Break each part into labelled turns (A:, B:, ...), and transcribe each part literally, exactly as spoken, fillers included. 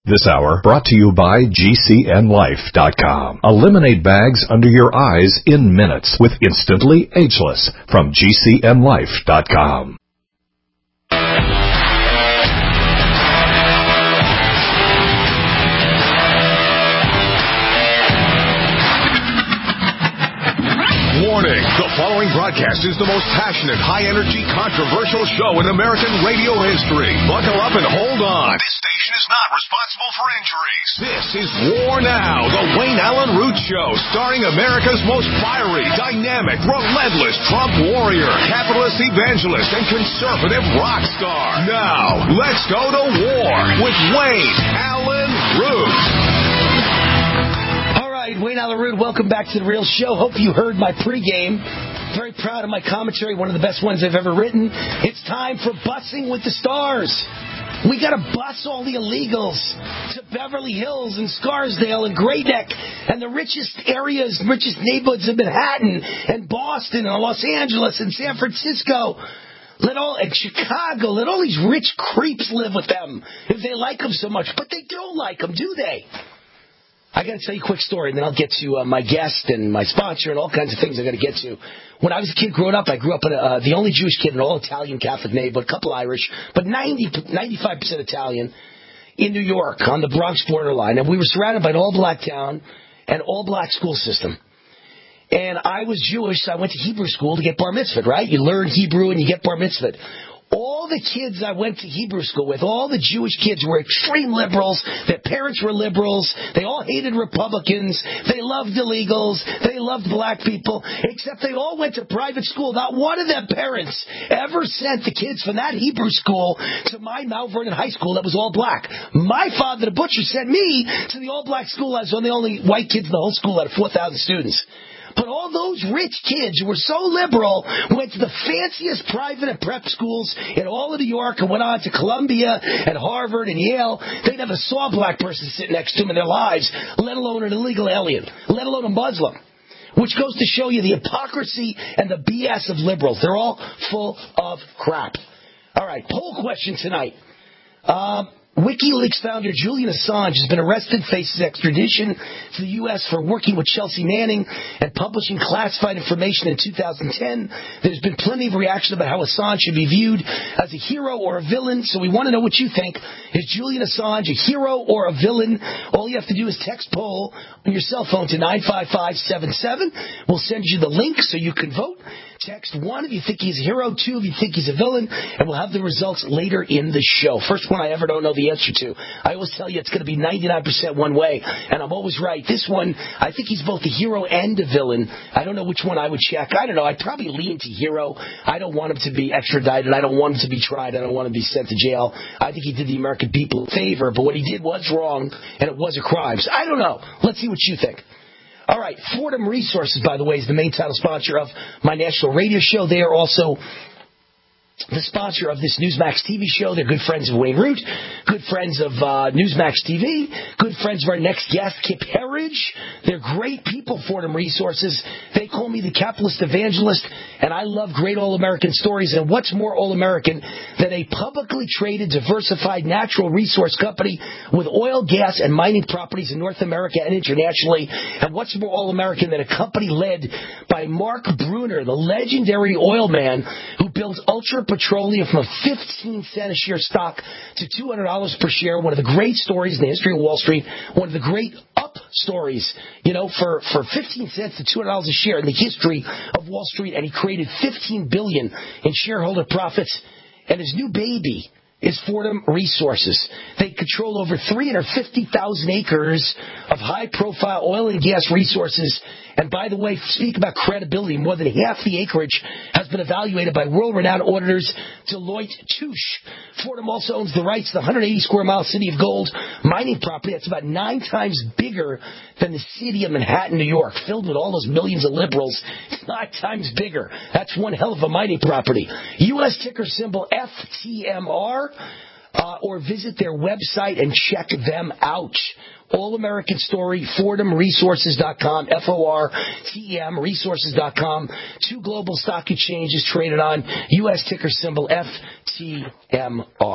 A: This hour brought to you by G C N Life dot com. Eliminate bags under your eyes in minutes with Instantly Ageless from G C N Life dot com.
B: Warning, the following broadcast is the most passionate, high-energy, controversial show in American radio history. Buckle up and hold on. This station is not responsible for injuries. This is War Now, the Wayne Allen Root Show, starring America's most fiery, dynamic, relentless Trump warrior, capitalist evangelist, and conservative rock star. Now, let's go to war with Wayne Allen Root.
C: Wayne Allen Root, welcome back to The Real Show. Hope you heard my pregame. Very proud of my commentary, one of the best ones I've ever written. It's time for Bussing with the Stars. We got to bus all the illegals to Beverly Hills and Scarsdale and Great Neck and the richest areas, richest neighborhoods of Manhattan and Boston and Los Angeles and San Francisco. Let all, and Chicago, let all these rich creeps live with them if they like them so much. But they don't like them, do they? I got to tell you a quick story, and then I'll get to uh, my guest and my sponsor and all kinds of things I got to get to. When I was a kid growing up, I grew up in a, uh, the only Jewish kid in an all-Italian Catholic neighborhood, a couple Irish, but ninety, ninety-five percent Italian in New York on the Bronx borderline. And we were surrounded by an all-black town and all-black school system. And I was Jewish, so I went to Hebrew school to get bar mitzvahed, right? You learn Hebrew and you get bar mitzvahed. All the kids I went to Hebrew school with, all the Jewish kids were extreme liberals. Their parents were liberals. They all hated Republicans. They loved illegals. They loved black people, except they all went to private school. Not one of their parents ever sent the kids from that Hebrew school to my Mount Vernon High School that was all black. My father, the butcher, sent me to the all-black school. I was one of the only white kids in the whole school out of four thousand students. But all those rich kids who were so liberal went to the fanciest private and prep schools in all of New York and went on to Columbia and Harvard and Yale. They never saw a black person sit next to them in their lives, let alone an illegal alien, let alone a Muslim. Which goes to show you the hypocrisy and the B S of liberals. They're all full of crap. All right, poll question tonight. Um... WikiLeaks founder Julian Assange has been arrested, faces extradition to the U S for working with Chelsea Manning and publishing classified information in two thousand ten. There's been plenty of reaction about how Assange should be viewed as a hero or a villain, so we want to know what you think. Is Julian Assange a hero or a villain? All you have to do is text poll on your cell phone to nine five five seven seven. We'll send you the link so you can vote. Text one if you think he's a hero, two if you think he's a villain, and we'll have the results later in the show. First one I ever don't know the answer to. I always tell you it's going to be ninety-nine percent one way, and I'm always right. This one, I think he's both a hero and a villain. I don't know which one I would check. I don't know. I'd probably lean to hero. I don't want him to be extradited. I don't want him to be tried. I don't want him to be sent to jail. I think he did the American people a favor, but what he did was wrong, and it was a crime. So I don't know. Let's see what you think. All right, Fordham Resources, by the way, is the main title sponsor of my national radio show. They are also the sponsor of this Newsmax T V show. They're good friends of Wayne Root, good friends of uh, Newsmax T V, good friends of our next guest, Kip Herridge. They're great people, Fordham Resources. They call me the capitalist evangelist, and I love great all-American stories. And what's more all-American than a publicly traded, diversified natural resource company with oil, gas, and mining properties in North America and internationally? And what's more all-American than a company led by Mark Bruner, the legendary oil man who built Ultra Petroleum from a fifteen cent a share stock to two hundred dollars per share. One of the great stories in the history of Wall Street. One of the great up stories, you know, for, for fifteen cents to two hundred dollars a share in the history of Wall Street. And he created fifteen billion dollars in shareholder profits. And his new baby is Fordham Resources. They control over three hundred fifty thousand acres of high-profile oil and gas resources. And by the way, speak about credibility, more than half the acreage has been evaluated by world-renowned auditors Deloitte Touche. Fordham also owns the rights to the one hundred eighty square mile City of Gold mining property. That's about nine times bigger than the city of Manhattan, New York, filled with all those millions of liberals. It's nine times bigger. That's one hell of a mining property. U S ticker symbol F T M R. Uh, or visit their website and check them out. All-American Story, Fordham Resources dot com, F O R T M Resources dot com. Two global stock exchanges traded on, U S ticker symbol F T M R.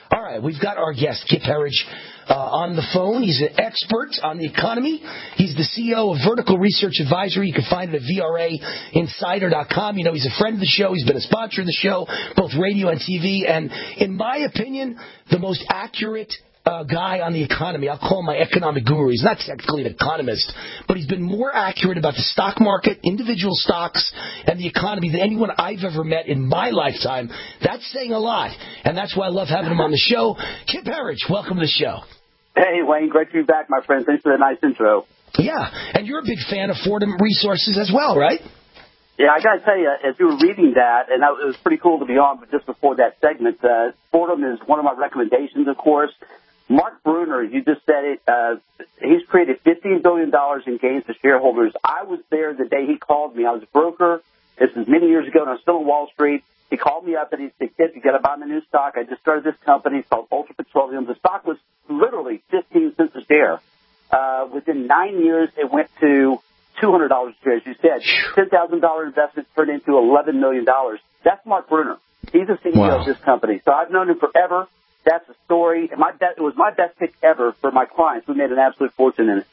C: All right, we've got our guest, Kip Herriage, uh, on the phone. He's an expert on the economy. He's the C E O of Vertical Research Advisory. You can find it at V R A Insider dot com. You know, he's a friend of the show. He's been a sponsor of the show, both radio and T V. And in my opinion, the most accurate Uh, guy on the economy. I'll call him my economic guru. He's not technically an economist, but he's been more accurate about the stock market, individual stocks, and the economy than anyone I've ever met in my lifetime. That's saying a lot, and that's why I love having him on the show. Kip Herriage, welcome to the show.
D: Hey, Wayne, great to be back, my friend. Thanks for the nice intro.
C: Yeah, and you're a big fan of Fordham Resources as well, right?
D: Yeah, I got to tell you, as you were reading that, and it was pretty cool to be on, but just before that segment, uh, Fordham is one of my recommendations, of course. Mark Bruner, you just said it, uh, he's created fifteen billion dollars in gains to shareholders. I was there the day he called me. I was a broker. This was many years ago, and I was still on Wall Street. He called me up, and he said, Kip, you got to buy my new stock. I just started this company. It's called Ultra Petroleum. The stock was literally fifteen cents a share. Uh, within nine years, it went to two hundred dollars a share. As you said, ten thousand dollars investment turned into eleven million dollars. That's Mark Bruner. He's the C E O
C: Wow.
D: of this company. So I've known him forever. That's the story. My be- it was my best pick ever for my clients. We made an absolute fortune in it.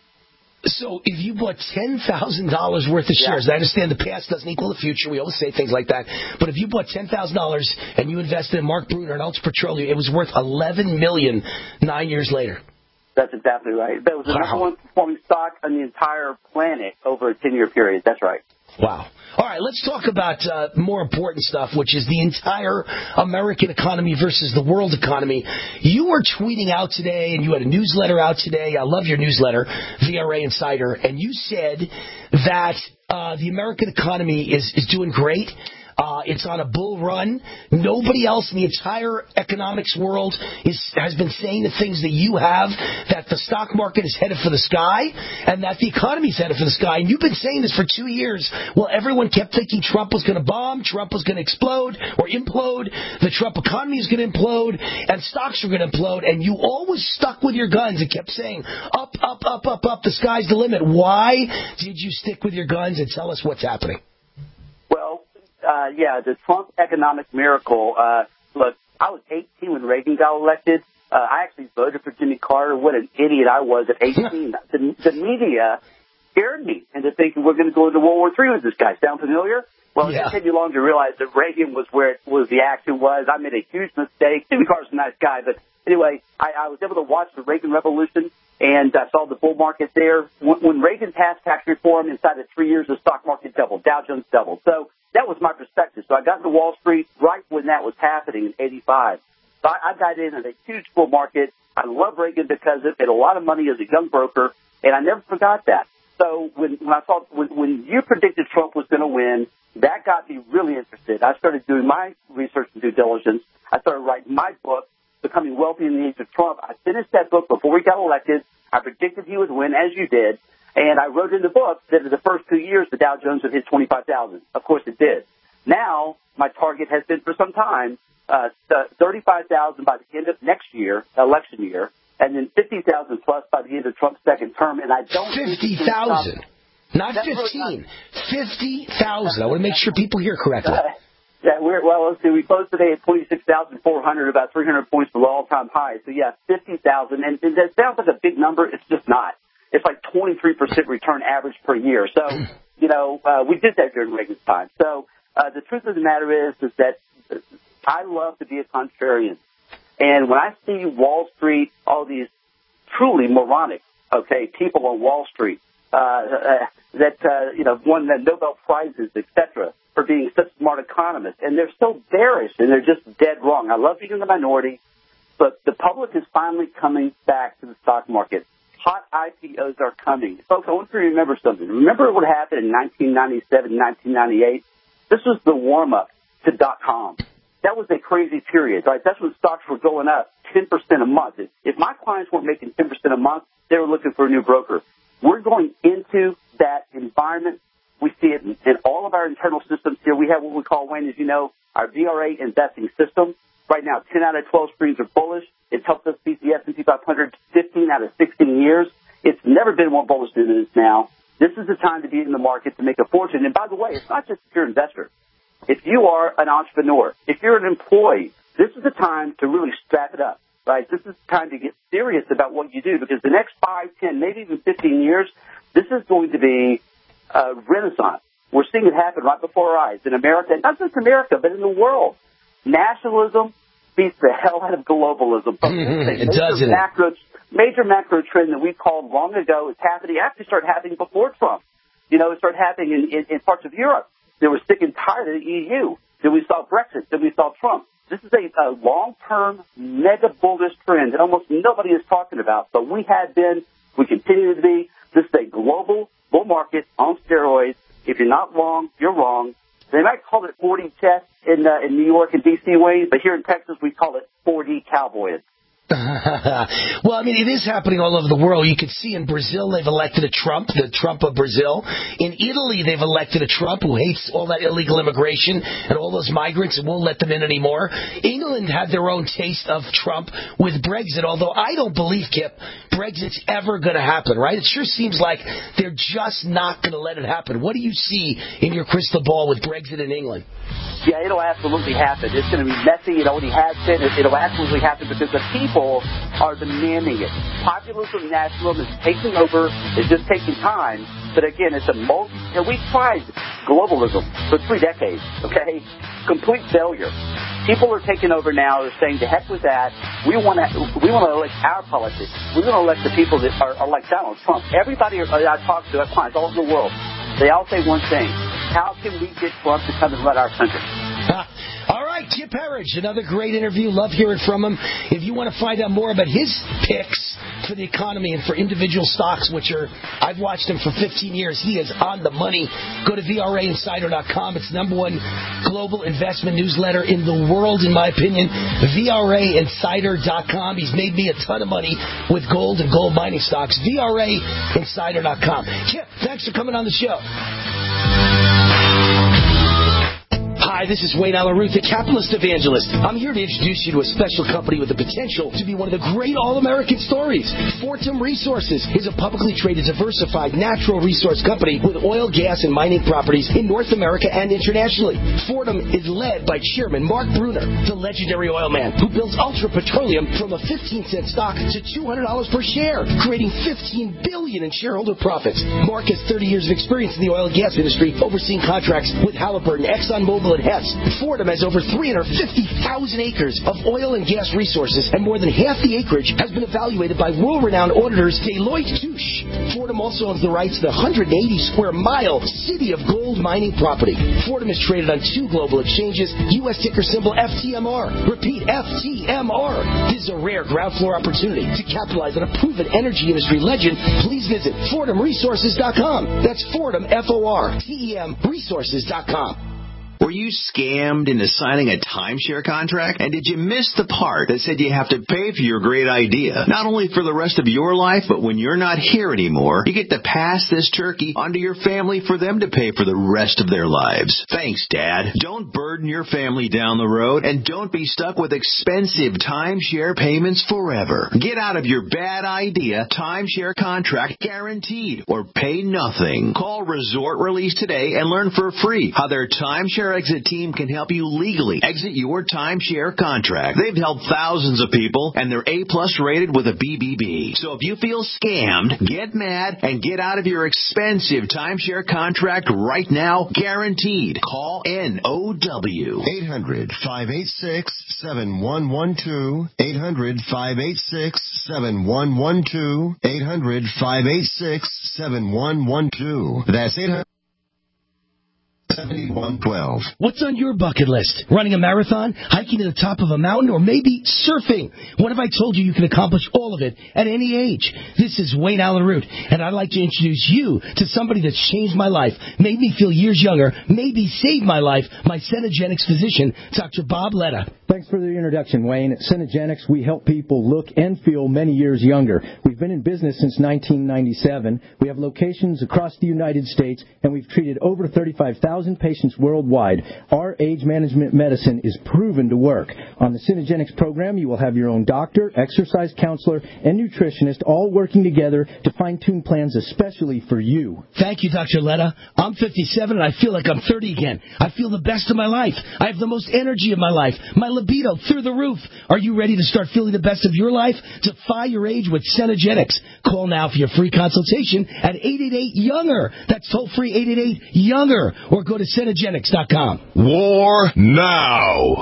C: So if you bought ten thousand dollars worth of shares,
D: Yeah.
C: I understand the past doesn't equal the future. We always say things like that. But if you bought ten thousand dollars and you invested in Mark Bruner and Ultra Petroleum, it was worth eleven million dollars nine years later.
D: That's exactly right. That was the
C: Wow.
D: number one performing stock on the entire planet over a ten-year period. That's right.
C: Wow. All right, let's talk about uh, more important stuff, which is the entire American economy versus the world economy. You were tweeting out today, and you had a newsletter out today. I love your newsletter, V R A Insider, and you said that uh, the American economy is, is doing great. Uh, it's on a bull run. Nobody else in the entire economics world is, has been saying the things that you have, that the stock market is headed for the sky and that the economy is headed for the sky. And you've been saying this for two years. Well, everyone kept thinking Trump was going to bomb, Trump was going to explode or implode, the Trump economy is going to implode, and stocks are going to implode. And you always stuck with your guns and kept saying, up, up, up, up, up, the sky's the limit. Why did you stick with your guns and tell us what's happening?
D: Well, Uh, yeah, the Trump economic miracle. Uh, look, I was eighteen when Reagan got elected. Uh, I actually voted for Jimmy Carter. What an idiot I was at eighteen. the, the media scared me into thinking we're going to go into World War Three with this guy. Sound familiar? Well,
C: Yeah.
D: it didn't take me long to realize that Reagan was where it was the action was. I made a huge mistake. Jimmy Carter's a nice guy, but anyway, I, I was able to watch the Reagan Revolution, and I saw the bull market there. When, when Reagan passed tax reform, inside of three years, the stock market doubled. Dow Jones doubled. So that was my perspective. So I got into Wall Street right when that was happening in eighty-five. So I, I got in at a huge bull market. I love Reagan because it made a lot of money as a young broker, and I never forgot that. So when, when I saw when, when you predicted Trump was going to win, that got me really interested. I started doing my research and due diligence. I started writing my book, Becoming Wealthy in the Age of Trump. I finished that book before he got elected. I predicted he would win, as you did. And I wrote in the book that in the first two years, the Dow Jones would hit twenty-five thousand. Of course, it did. Now, my target has been for some time uh, thirty-five thousand by the end of next year, election year, and then fifty thousand plus by the end of Trump's second term. And I don't
C: fifty thousand. Not
D: That's
C: fifteen.
D: really
C: fifty thousand. I want to make sure people hear correctly.
D: Uh, yeah, we're, well, let's see. We closed today at twenty-six thousand four hundred, about three hundred points below all-time high. So, yeah, fifty thousand. And, and that sounds like a big number. It's just not. It's like twenty-three percent return average per year. So, you know, uh, we did that during Reagan's time. So uh, the truth of the matter is, is that I love to be a contrarian. And when I see Wall Street, all these truly moronic, okay, people on Wall Street uh, uh, that, uh, you know, won the Nobel Prizes, et cetera, for being such smart economists, and they're so bearish and they're just dead wrong. I love being in the minority, but the public is finally coming back to the stock market. Hot I P Os are coming. Folks, I want you to remember something. Remember what happened in nineteen ninety-seven, nineteen ninety-eight? This was the warm-up to dot-com. That was a crazy period, right? That's when stocks were going up ten percent a month. If my clients weren't making ten percent a month, they were looking for a new broker. We're going into that environment. We see it in, in all of our internal systems here. We have what we call, Wayne, as you know, our V R A investing system. Right now, ten out of twelve screens are bullish. It's helped us beat the S and P five hundred fifteen out of sixteen years. It's never been more bullish than it is now. This is the time to be in the market to make a fortune. And by the way, it's not just if you're an investor. If you are an entrepreneur, if you're an employee, this is the time to really strap it up. right? This is time to get serious about what you do because the next five, ten, maybe even fifteen years, this is going to be a renaissance. We're seeing it happen right before our eyes in America, not just America, but in the world. Nationalism beats the hell out of globalism.
C: It does,
D: major macro, major macro trend that we called long ago is happening. Actually started happening before Trump. You know, it started happening in, in, in parts of Europe. They were sick and tired of the E U. Then we saw Brexit. Then we saw Trump. This is a, a long-term, mega bullish trend that almost nobody is talking about. But we have been, we continue to be. This is a global bull market on steroids. If you're not long, you're wrong. They might call it four D chess in uh, in New York and D C ways, but here in Texas we call it four D cowboys.
C: Well, I mean, it is happening all over the world. You can see in Brazil they've elected a Trump, the Trump of Brazil. In Italy they've elected a Trump who hates all that illegal immigration and all those migrants and won't let them in anymore. England had their own taste of Trump with Brexit, although I don't believe, Kip, Brexit's ever going to happen, right? It sure seems like they're just not going to let it happen. What do you see in your crystal ball with Brexit in England?
D: Yeah, it'll absolutely happen. It's going to be messy. It already has been. It'll absolutely happen because the people are demanding it. Populism, nationalism is taking over. It's just taking time. But again, it's a multi. You know, we tried globalism for three decades. Okay, complete failure. People are taking over now. They're saying, "To heck with that. We want to. We want to elect our politics. We want to elect the people that are, are like Donald Trump." Everybody I talk to, I find all over the world, they all say one thing: how can we get Trump to come and run our country?
C: All right, Kip Herriage, another great interview. Love hearing from him. If you want to find out more about his picks for the economy and for individual stocks, which are, I've watched him for fifteen years. He is on the money. Go to V R A Insider dot com. It's the number one global investment newsletter in the world, in my opinion. V R A Insider dot com. He's made me a ton of money with gold and gold mining stocks. V R A Insider dot com. Kip, thanks for coming on the show. Hi, this is Wayne Alaruth, the Capitalist Evangelist. I'm here to introduce you to a special company with the potential to be one of the great all-American stories. Fortum Resources is a publicly traded, diversified, natural resource company with oil, gas, and mining properties in North America and internationally. Fortum is led by Chairman Mark Brunner, the legendary oil man who builds Ultra Petroleum from a fifteen cent stock to two hundred dollars per share, creating fifteen billion dollars in shareholder profits. Mark has thirty years of experience in the oil and gas industry, overseeing contracts with Halliburton, ExxonMobil, and Hess. Fortum has over three hundred fifty thousand acres of oil and gas resources, and more than half the acreage has been evaluated by world-renowned auditors Deloitte Touche. Fortum also owns the rights to the one hundred eighty square mile city of gold mining property. Fortum is traded on two global exchanges, U S ticker symbol F T M R. Repeat, F T M R. This is a rare ground floor opportunity to capitalize on a proven energy industry legend. Please visit Fortum Resources dot com. That's Fortum, F O R T E M, Resources dot com.
E: Were you scammed into signing a timeshare contract? And did you miss the part that said you have to pay for your great idea? Not only for the rest of your life, but when you're not here anymore, you get to pass this turkey onto your family for them to pay for the rest of their lives. Thanks, Dad. Don't burden your family down the road, and don't be stuck with expensive timeshare payments forever. Get out of your bad idea timeshare contract guaranteed, or pay nothing. Call Resort Release today and learn for free how their timeshare exit team can help you legally exit your timeshare contract. They've helped thousands of people, and they're A-plus rated with a B B B. So if you feel scammed, get mad and get out of your expensive timeshare contract right now, guaranteed. Call N O W.
F: eight hundred, five eight six, seven one one two. eight hundred, five eight six, seven one one two. eight hundred, five eight six, seven one one two. That's eight hundred. seventy-one twelve.
C: What's on your bucket list? Running a marathon, hiking to the top of a mountain, or maybe surfing? What if I told you you can accomplish all of it at any age? This is Wayne Alaroot, and I'd like to introduce you to somebody that's changed my life, made me feel years younger, maybe saved my life, my Cenegenics physician, Doctor Bob Letta.
G: Thanks for the introduction, Wayne. At Cenegenics, we help people look and feel many years younger. We've been in business since nineteen ninety-seven. We have locations across the United States, and we've treated over thirty-five thousand patients worldwide. Our age management medicine is proven to work. On the Cenegenics program, you will have your own doctor, exercise counselor, and nutritionist all working together to fine-tune plans especially for you.
C: Thank you, Doctor Letta. I'm fifty-seven, and I feel like I'm thirty again. I feel the best of my life. I have the most energy of my life. My liver libido through the roof. Are you ready to start feeling the best of your life? Defy your age with Cenegenics. Call now for your free consultation at eight eight eight, younger. That's toll free eight eight eight, younger. Or go to Cenegenics dot com.
B: War now.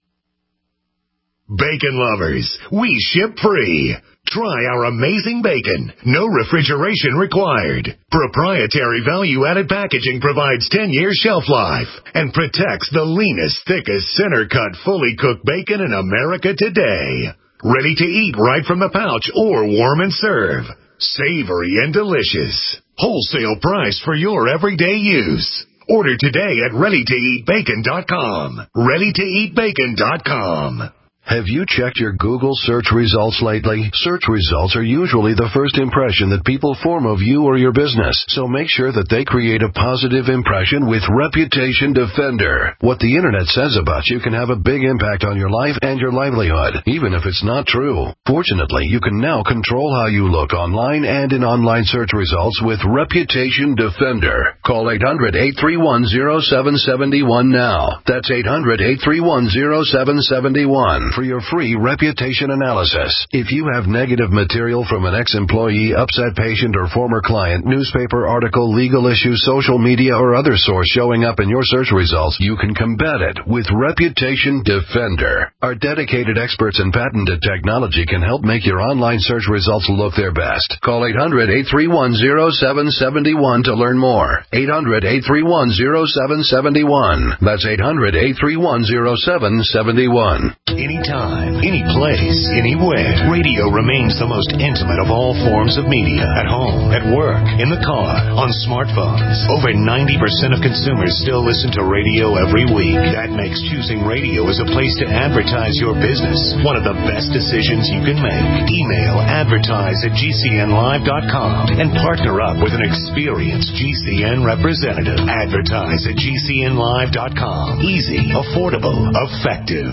B: Bacon lovers, we ship free. Try our amazing bacon. No refrigeration required. Proprietary value-added packaging provides ten years shelf life and protects the leanest, thickest, center-cut, fully cooked bacon in America today. Ready to eat right from the pouch or warm and serve. Savory and delicious. Wholesale price for your everyday use. Order today at ready to eat bacon dot com. ready to eat bacon dot com.
H: Have you checked your Google search results lately? Search results are usually the first impression that people form of you or your business, so make sure that they create a positive impression with Reputation Defender. What the internet says about you can have a big impact on your life and your livelihood, even if it's not true. Fortunately, you can now control how you look online and in online search results with Reputation Defender. Call eight hundred, eight three one, zero seven seven one now. That's eight hundred, eight three one, zero seven seven one. For your free reputation analysis. If you have negative material from an ex-employee, upset patient, or former client, newspaper article, legal issue, social media, or other source showing up in your search results, you can combat it with Reputation Defender. Our dedicated experts in patented technology can help make your online search results look their best. Call eight hundred, eight three one, zero seven seven one to learn more. eight hundred, eight three one, zero seven seven one. That's eight hundred, eight three one, zero seven seven one.
B: Anytime, any place, anywhere. Radio remains the most intimate of all forms of media. At home, at work, in the car, on smartphones. Over ninety percent of consumers still listen to radio every week. That makes choosing radio as a place to advertise your business one of the best decisions you can make. Email advertise at G C N live dot com and partner up with an experienced G C N representative. Advertise at G C N live dot com. Easy, affordable, effective.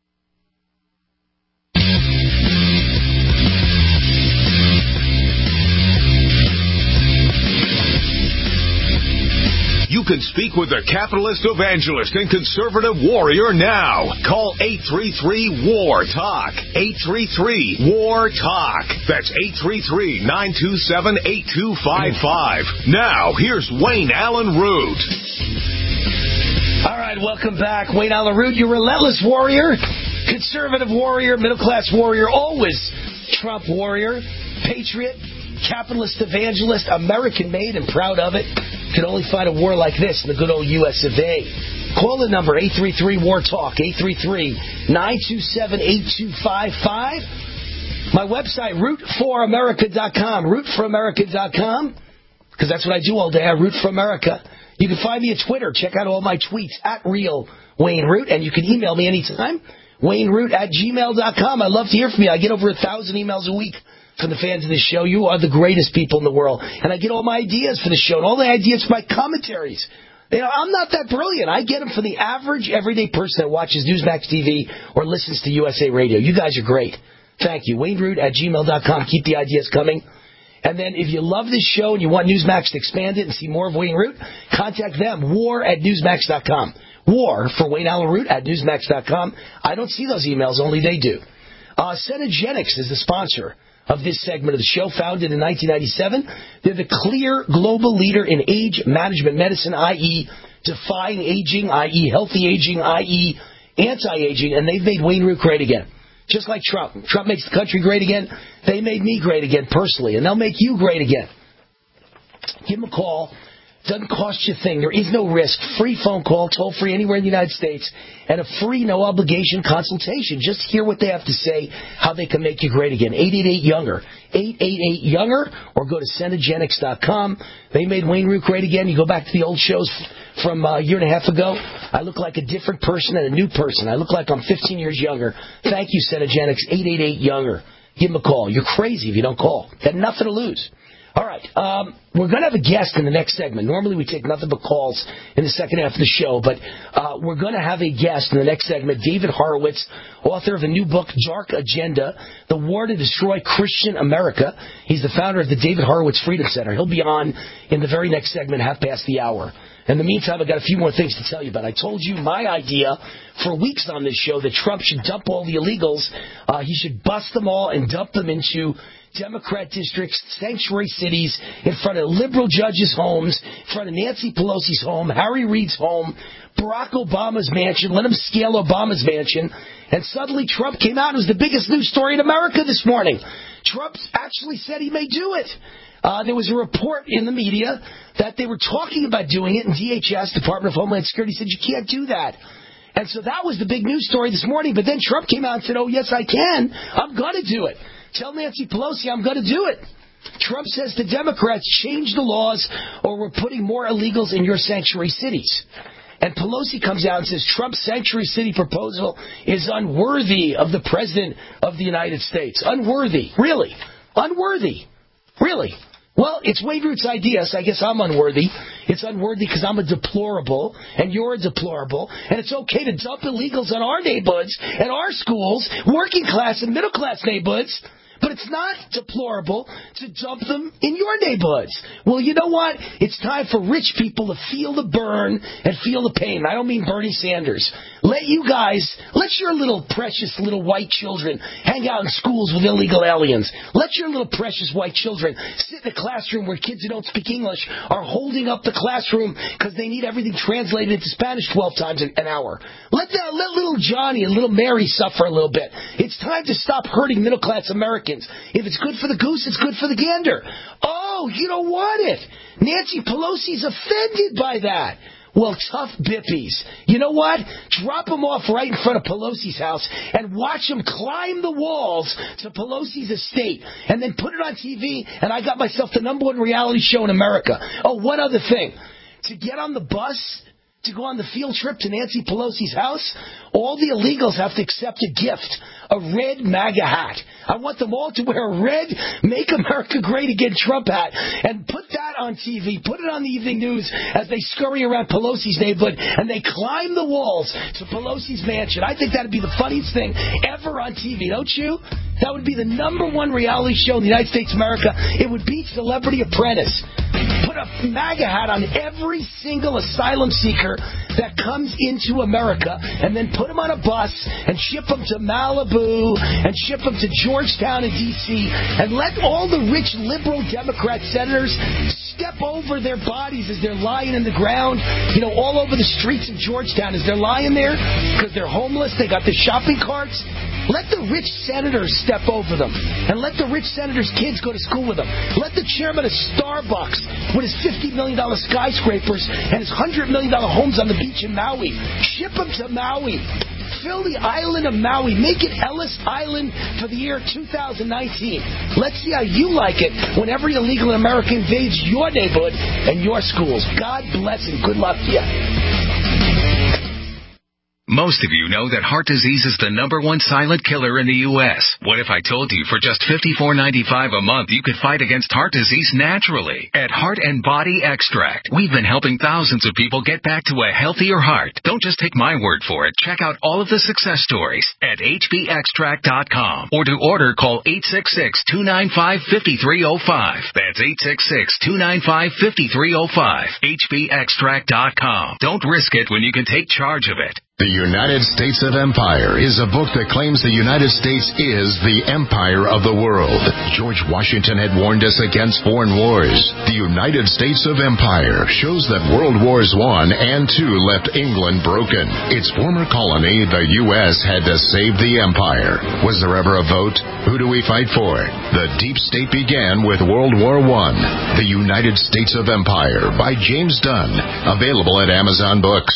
B: You can speak with the capitalist evangelist and conservative warrior now. Call eight three three, W A R, TALK. eight three three, W A R, TALK. That's eight three three, nine two seven, eight two five five. Now, here's Wayne Allen Root.
C: All right, welcome back. Wayne Allen Root, your relentless warrior, conservative warrior, middle-class warrior, always Trump warrior, patriot, capitalist evangelist, American-made and proud of it. Could only fight a war like this in the good old U S of A. Call the number, eight three three, W A R, TALK, eight three three, nine two seven, eight two five five. My website, root for america dot com, root for america dot com, because that's what I do all day. I root for America. You can find me at Twitter. Check out all my tweets, at Real Wayne Root, and you can email me anytime, wayne root at gmail dot com. I love to hear from you. I get over a thousand emails a week from the fans of this show. You are the greatest people in the world. And I get all my ideas for the show and all the ideas for my commentaries. You know, I'm not that brilliant. I get them from the average, everyday person that watches Newsmax T V or listens to U S A Radio. You guys are great. Thank you. Wayne Root at gmail dot com. Keep the ideas coming. And then if you love this show and you want Newsmax to expand it and see more of Wayne Root, contact them, war at newsmax dot com. War for Wayne Allen Root at newsmax dot com. I don't see those emails, only they do. Uh, Cenegenics is the sponsor of this segment of the show, founded in nineteen ninety-seven. They're the clear global leader in age management medicine, that is defying aging, that is healthy aging, that is anti-aging, and they've made Wayne Root great again. Just like Trump. Trump makes the country great again. They made me great again personally, and they'll make you great again. Give them a call. Doesn't cost you a thing. There is no risk. Free phone call, toll free anywhere in the United States, and a free, no obligation consultation. Just hear what they have to say, how they can make you great again. eight eight eight, younger. eight eight eight, younger, or go to Cenegenics dot com. They made Wayne Root great again. You go back to the old shows from a year and a half ago. I look like a different person and a new person. I look like I'm fifteen years younger. Thank you, Cenegenics. eight eight eight, younger. Give them a call. You're crazy if you don't call. Got nothing to lose. All right, um, we're going to have a guest in the next segment. Normally we take nothing but calls in the second half of the show, but uh, we're going to have a guest in the next segment, David Horowitz, author of the new book, Dark Agenda, The War to Destroy Christian America. He's the founder of the David Horowitz Freedom Center. He'll be on in the very next segment, half past the hour. In the meantime, I've got a few more things to tell you about. I told you my idea for weeks on this show that Trump should dump all the illegals. Uh, he should bust them all and dump them into Democrat districts, sanctuary cities, in front of liberal judges' homes, in front of Nancy Pelosi's home, Harry Reid's home, Barack Obama's mansion. Let him scale Obama's mansion. And suddenly Trump came out. It was the biggest news story in America this morning. Trump actually said he may do it. Uh, there was a report in the media that they were talking about doing it, and D H S, Department of Homeland Security, said you can't do that. And so that was the big news story this morning. But then Trump came out and said, oh, yes, I can. I'm going to do it. Tell Nancy Pelosi I'm going to do it. Trump says to Democrats, change the laws or we're putting more illegals in your sanctuary cities. And Pelosi comes out and says Trump's sanctuary city proposal is unworthy of the President of the United States. Unworthy. Really? Unworthy. Really? Well, it's Wade Root's idea, so I guess I'm unworthy. It's unworthy because I'm a deplorable, and you're a deplorable, and it's okay to dump illegals on our neighborhoods and our schools, working class and middle class neighborhoods. But it's not deplorable to dump them in your neighborhoods. Well, you know what? It's time for rich people to feel the burn and feel the pain. I don't mean Bernie Sanders. Let you guys, let your little precious little white children hang out in schools with illegal aliens. Let your little precious white children sit in a classroom where kids who don't speak English are holding up the classroom because they need everything translated into Spanish twelve times an hour. Let, the, let little Johnny and little Mary suffer a little bit. It's time to stop hurting middle-class Americans. If it's good for the goose, it's good for the gander. Oh, you don't want it. Nancy Pelosi's offended by that. Well, tough bippies. You know what? Drop them off right in front of Pelosi's house and watch them climb the walls to Pelosi's estate and then put it on T V, and I got myself the number one reality show in America. Oh, one other thing. To get on the bus to go on the field trip to Nancy Pelosi's house, all the illegals have to accept a gift, a red MAGA hat. I want them all to wear a red Make America Great Again Trump hat and put that on T V, put it on the evening news as they scurry around Pelosi's neighborhood and they climb the walls to Pelosi's mansion. I think that would be the funniest thing ever on T V, don't you? That would be the number one reality show in the United States of America. It would beat Celebrity Apprentice. Put a MAGA hat on every single asylum seeker that comes into America and then put them on a bus and ship them to Malibu and ship them to Georgetown and D C and let all the rich liberal Democrat senators step over their bodies as they're lying in the ground, you know, all over the streets of Georgetown as they're lying there because they're homeless. They got the shopping carts. Let the rich senators step over them and let the rich senators' kids go to school with them. Let the chairman of Starbucks with his fifty million dollars skyscrapers and his one hundred million dollars homes on the beach in Maui ship them to Maui. Fill the island of Maui. Make it Ellis Island for the year two thousand nineteen. Let's see how you like it when every illegal American invades your neighborhood and your schools. God bless and good luck to you.
I: Most of you know that heart disease is the number one silent killer in the U S What if I told you for just fifty-four ninety-five a month you could fight against heart disease naturally? At Heart and Body Extract, we've been helping thousands of people get back to a healthier heart. Don't just take my word for it. Check out all of the success stories at H B extract dot com. Or to order, call eight six six, two nine five, five three zero five. That's eight six six, two nine five, five three zero five. H B extract dot com. Don't risk it when you can take charge of it.
B: The United States of Empire is a book that claims the United States is the empire of the world. George Washington had warned us against foreign wars. The United States of Empire shows that World Wars One and Two left England broken. Its former colony, the U S, had to save the empire. Was there ever a vote? Who do we fight for? The deep state began with World War One. The United States of Empire by James Dunn. Available at Amazon Books.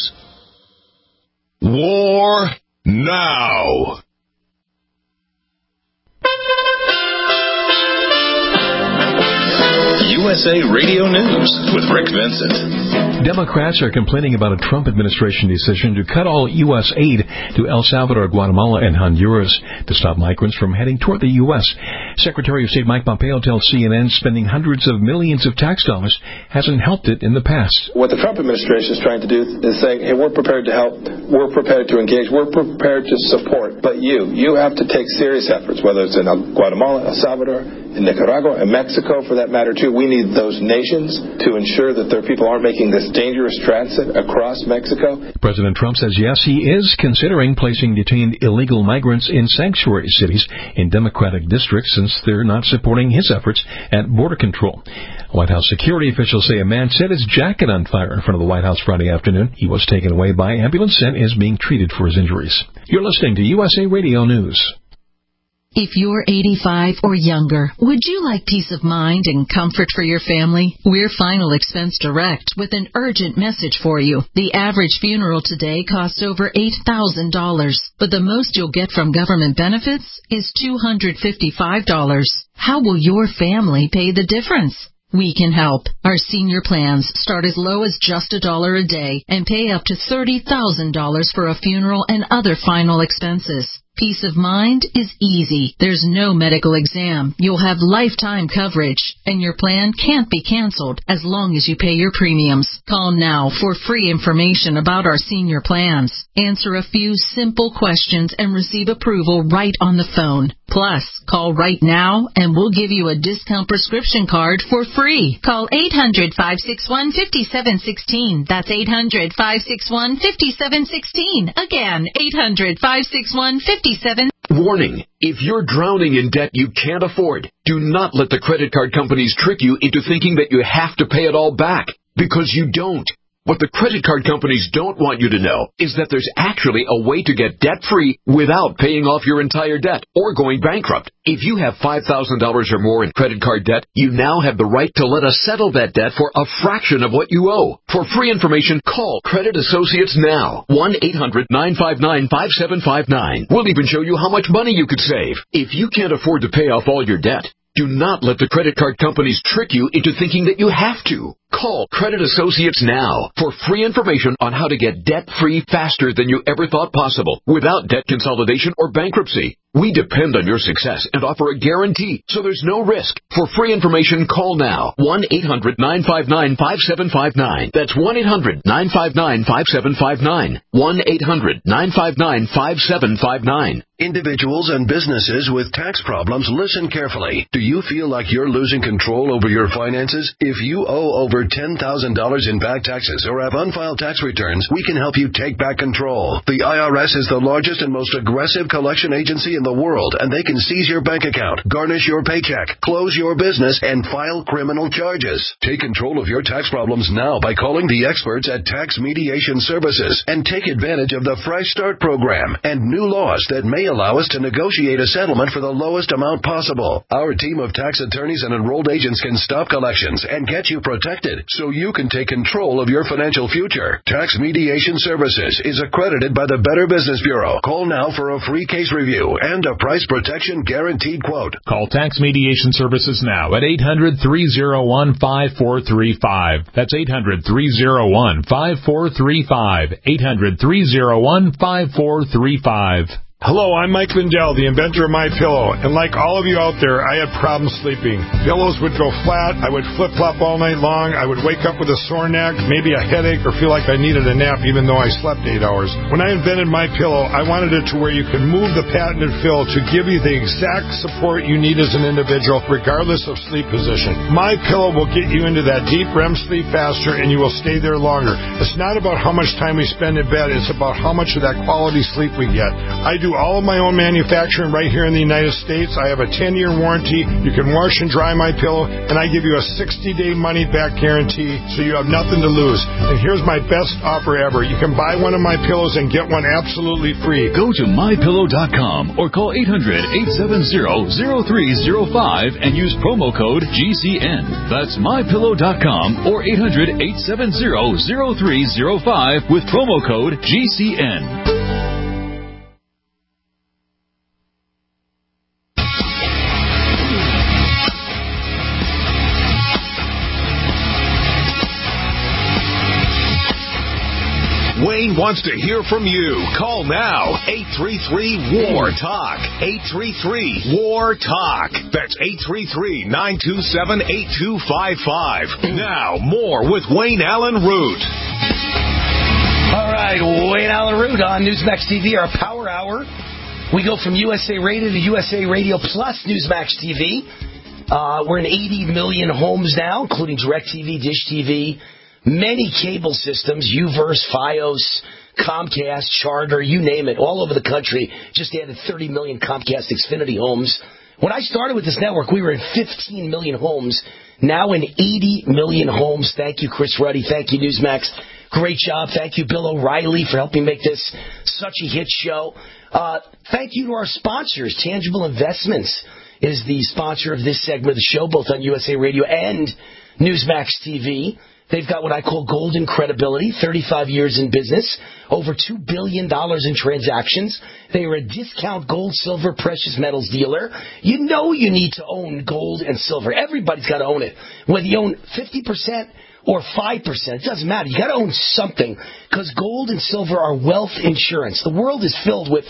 A: War now.
B: U S A Radio News with Rick Vincent.
J: Democrats are complaining about a Trump administration decision to cut all U S aid to El Salvador, Guatemala, and Honduras to stop migrants from heading toward the U S Secretary of State Mike Pompeo tells C N N spending hundreds of millions of tax dollars hasn't helped it in the past.
K: What the Trump administration is trying to do is saying, hey, we're prepared to help, we're prepared to engage, we're prepared to support, but you, you have to take serious efforts, whether it's in Guatemala, El Salvador, in Nicaragua, and Mexico for that matter too. We need those nations to ensure that their people aren't making this dangerous transit across Mexico.
J: President Trump says yes, he is considering placing detained illegal migrants in sanctuary cities in Democratic districts since they're not supporting his efforts at border control. White House security officials say a man set his jacket on fire in front of the White House Friday afternoon. He was taken away by ambulance and is being treated for his injuries. You're listening to U S A Radio News.
L: If you're eighty-five or younger, would you like peace of mind and comfort for your family? We're Final Expense Direct with an urgent message for you. The average funeral today costs over eight thousand dollars, but the most you'll get from government benefits is two hundred fifty-five dollars. How will your family pay the difference? We can help. Our senior plans start as low as just a dollar a day and pay up to thirty thousand dollars for a funeral and other final expenses. Peace of mind is easy. There's no medical exam. You'll have lifetime coverage, and your plan can't be canceled as long as you pay your premiums. Call now for free information about our senior plans. Answer a few simple questions and receive approval right on the phone. Plus, call right now and we'll give you a discount prescription card for free. Call eight hundred, five six one, five seven one six. That's eight hundred, five six one, five seven one six. Again, eight hundred, five six one, five seven.
M: Warning, if you're drowning in debt you can't afford, do not let the credit card companies trick you into thinking that you have to pay it all back, because you don't. What the credit card companies don't want you to know is that there's actually a way to get debt-free without paying off your entire debt or going bankrupt. If you have five thousand dollars or more in credit card debt, you now have the right to let us settle that debt for a fraction of what you owe. For free information, call Credit Associates now. one eight hundred, nine five nine, five seven five nine. We'll even show you how much money you could save. If you can't afford to pay off all your debt, do not let the credit card companies trick you into thinking that you have to. Call Credit Associates now for free information on how to get debt-free faster than you ever thought possible without debt consolidation or bankruptcy. We depend on your success and offer a guarantee, so there's no risk. For free information, call now. one eight hundred, nine five nine, five seven five nine. That's one eight hundred, nine five nine, five seven five nine. one eight hundred, nine five nine, five seven five nine.
H: Individuals and businesses with tax problems, listen carefully. Do you feel like you're losing control over your finances? If you owe over ten thousand dollars in back taxes or have unfiled tax returns, we can help you take back control. The I R S is the largest and most aggressive collection agency in the world, and they can seize your bank account, garnish your paycheck, close your business, and file criminal charges. Take control of your tax problems now by calling the experts at Tax Mediation Services and take advantage of the Fresh Start program and new laws that may allow us to negotiate a settlement for the lowest amount possible. Our team of tax attorneys and enrolled agents can stop collections and get you protected so you can take control of your financial future. Tax Mediation Services is accredited by the Better Business Bureau. Call now for a free case review and a price protection guaranteed quote.
N: Call Tax Mediation Services now at eight hundred, three oh one, five four three five. That's eight hundred, three oh one, five four three five. eight hundred, three oh one, five four three five.
O: Hello, I'm Mike Lindell, the inventor of MyPillow, and like all of you out there, I had problems sleeping. Pillows would go flat, I would flip-flop all night long, I would wake up with a sore neck, maybe a headache, or feel like I needed a nap even though I slept eight hours. When I invented MyPillow, I wanted it to where you could move the patented fill to give you the exact support you need as an individual, regardless of sleep position. MyPillow will get you into that deep R E M sleep faster, and you will stay there longer. It's not about how much time we spend in bed, it's about how much of that quality sleep we get. I do all of my own manufacturing right here in the United States. I have a ten-year warranty. You can wash and dry my pillow, and I give you a sixty-day money-back guarantee, so you have nothing to lose. And here's my best offer ever. You can buy one of my pillows and get one absolutely free.
P: Go to my pillow dot com or call eight hundred, eight seven zero, zero three zero five and use promo code G C N. That's my pillow dot com or eight hundred, eight seven zero, zero three zero five with promo code G C N.
B: Weigh Wayne wants to hear from you. Call now. eight three three, W A R, TALK. eight three three, W A R, TALK. That's eight three three, nine two seven, eight two five five. Now, more with Wayne Allen Root.
C: All right, Wayne Allen Root on Newsmax T V, our Power Hour. We go from U S A Radio to U S A Radio Plus Newsmax T V. Uh, we're in eighty million homes now, including DirecTV, Dish T V, many cable systems, UVerse, Fios, Comcast, Charter, you name it, all over the country. Just added thirty million Comcast Xfinity homes. When I started with this network, we were in fifteen million homes, now in eighty million homes. Thank you, Chris Ruddy. Thank you, Newsmax. Great job. Thank you, Bill O'Reilly, for helping make this such a hit show. Uh, thank you to our sponsors. Tangible Investments is the sponsor of this segment of the show, both on U S A Radio and Newsmax T V. They've got what I call golden credibility, thirty-five years in business, over two billion dollars in transactions. They are a discount gold, silver, precious metals dealer. You know you need to own gold and silver. Everybody's got to own it. Whether you own fifty percent or five percent, it doesn't matter. You got to own something, because gold and silver are wealth insurance. The world is filled with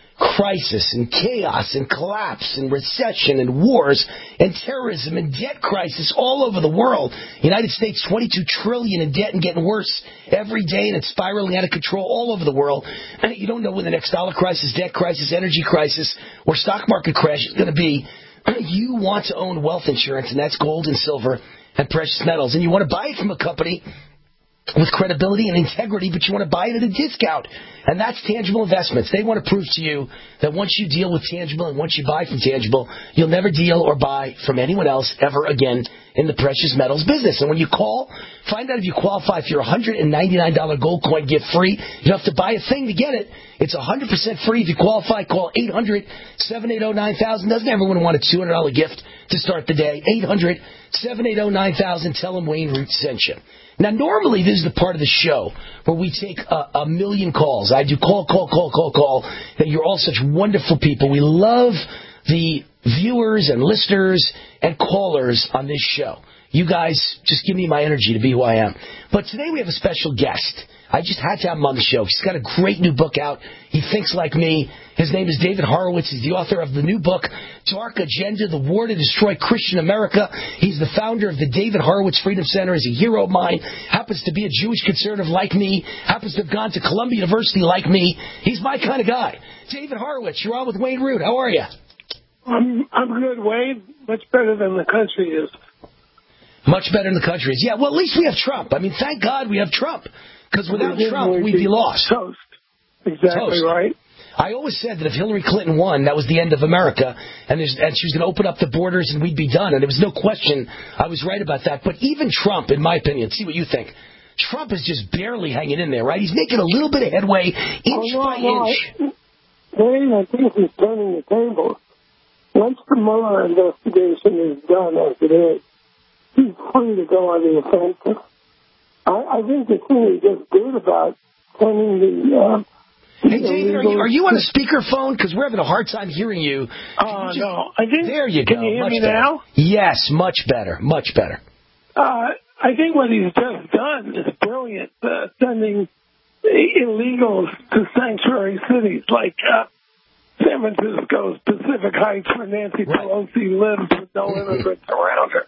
C: crisis and chaos and collapse and recession and wars and terrorism and debt crisis all over the world. United States, twenty-two trillion dollars in debt and getting worse every day, and it's spiraling out of control all over the world. And you don't know when the next dollar crisis, debt crisis, energy crisis, or stock market crash is going to be. You want to own wealth insurance, and that's gold and silver and precious metals. And you want to buy it from a company with credibility and integrity, but you want to buy it at a discount. And that's Tangible Investments. They want to prove to you that once you deal with Tangible and once you buy from Tangible, you'll never deal or buy from anyone else ever again in the precious metals business. And when you call, find out if you qualify for your one hundred ninety-nine dollars gold coin gift free. You don't have to buy a thing to get it. It's one hundred percent free. If you qualify, call eight hundred, seven eight zero, nine thousand. Doesn't everyone want a two hundred dollars gift to start the day? eight hundred, seven eight zero, nine thousand. Tell them Wayne Root sent you. Now, normally this is the part of the show where we take a, a million calls. I do call, call, call, call, call. That you're all such wonderful people. We love the viewers and listeners and callers on this show. You guys just give me my energy to be who I am. But today we have a special guest. I just had to have him on the show. He's got a great new book out. He thinks like me. His name is David Horowitz. He's the author of the new book, Dark Agenda, The War to Destroy Christian America. He's the founder of the David Horowitz Freedom Center. He's a hero of mine. Happens to be a Jewish conservative like me. Happens to have gone to Columbia University like me. He's my kind of guy. David Horowitz, you're on with Wayne Root. How are you?
Q: I'm, I'm good, Wayne. Much better than the country is.
C: Much better than the country is. Yeah, well, at least we have Trump. I mean, thank God we have Trump. Because without Trump, we'd be lost.
Q: Toast. Exactly Toast. Right.
C: I always said that if Hillary Clinton won, that was the end of America, and, and she was going to open up the borders and we'd be done. And there was no question I was right about that. But even Trump, in my opinion, see what you think, Trump is just barely hanging in there, right? He's making a little bit of headway, inch oh, no, by
Q: no,
C: inch.
Q: Wayne, I think he's turning the table. Once the Mueller investigation is done, as it is, he's free to go on the offensive. I, I think the thing he just did about sending the... Uh,
C: Hey, David, are you, are you on a speakerphone? Because we're having a hard time hearing you.
Q: Oh, uh, no. I think,
C: there you
Q: can
C: go.
Q: you hear
C: much
Q: me
C: better.
Q: now?
C: Yes, much better. Much better.
Q: Uh, I think what he's just done is brilliant, uh, sending illegals to sanctuary cities like uh, San Francisco's Pacific Heights, where Nancy right. Pelosi lives with no immigrants around her.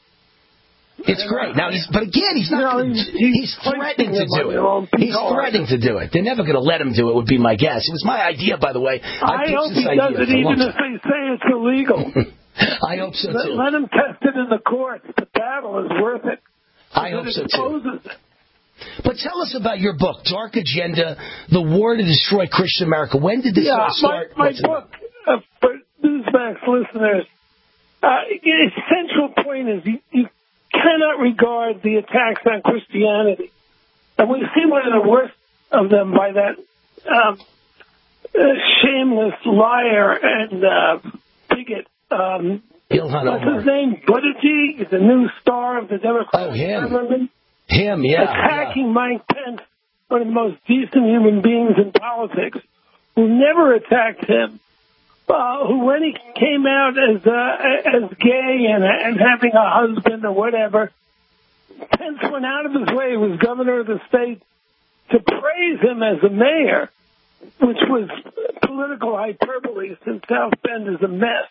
C: It's great. Now, he's, but again, he's not. No, he's, he's threatening to do it. He's threatening to do it. They're never going to let him do it. Would be my guess. It was my idea, by the way. I,
Q: I hope he does it, even if they say it's illegal.
C: I hope so
Q: let,
C: too.
Q: Let him test it in the courts. The battle is worth it.
C: I hope so too. But tell us about your book, Dark Agenda: The War to Destroy Christian America. When did this
Q: yeah,
C: all start?
Q: My, my book, uh, for Newsmax listeners, uh, its central point is you. you cannot regard the attacks on Christianity. And we see one of the worst of them by that um, uh, shameless liar and uh, bigot. Um, what's his name? Buttigieg, the new star of the Democratic
C: Oh, him.
Q: Government.
C: Him, yeah.
Q: Attacking
C: yeah.
Q: Mike Pence, one of the most decent human beings in politics, who never attacked him. Uh, who, when he came out as uh, as gay and, and having a husband or whatever, Pence went out of his way, was governor of the state, to praise him as a mayor, which was political hyperbole since South Bend is a mess.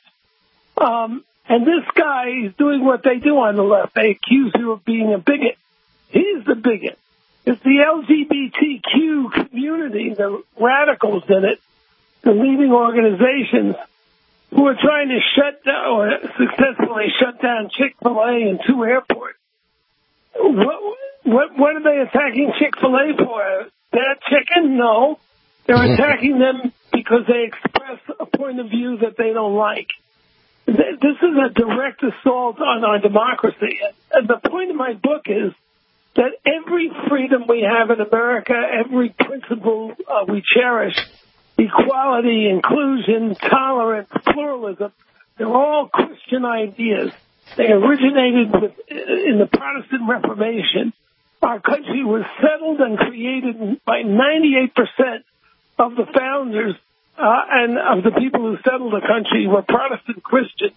Q: Um, and this guy is doing what they do on the left. They accuse you of being a bigot. He's the bigot. It's the L G B T Q community, the radicals in it, the leading organizations who are trying to shut down or successfully shut down Chick-fil-A in two airports. What, what, what are they attacking Chick-fil-A for? Bad chicken? No. They're attacking them because they express a point of view that they don't like. This is a direct assault on our democracy. And the point of my book is that every freedom we have in America, every principle uh, we cherish, equality, inclusion, tolerance, pluralism, they're all Christian ideas. They originated with, in the Protestant Reformation. Our country was settled and created by ninety-eight percent of the founders uh, and of the people who settled the country were Protestant Christians.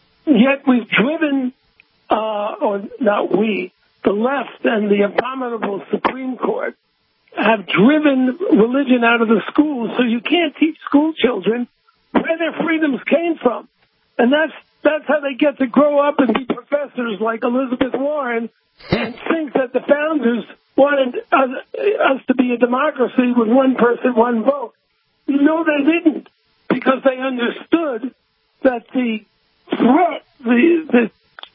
Q: Yet we've driven, uh, or not we, the left and the abominable Supreme Court have driven religion out of the schools, so you can't teach school children where their freedoms came from. And that's that's how they get to grow up and be professors like Elizabeth Warren and think that the founders wanted us, us to be a democracy with one person, one vote. No, they didn't, because they understood that the threat, the, the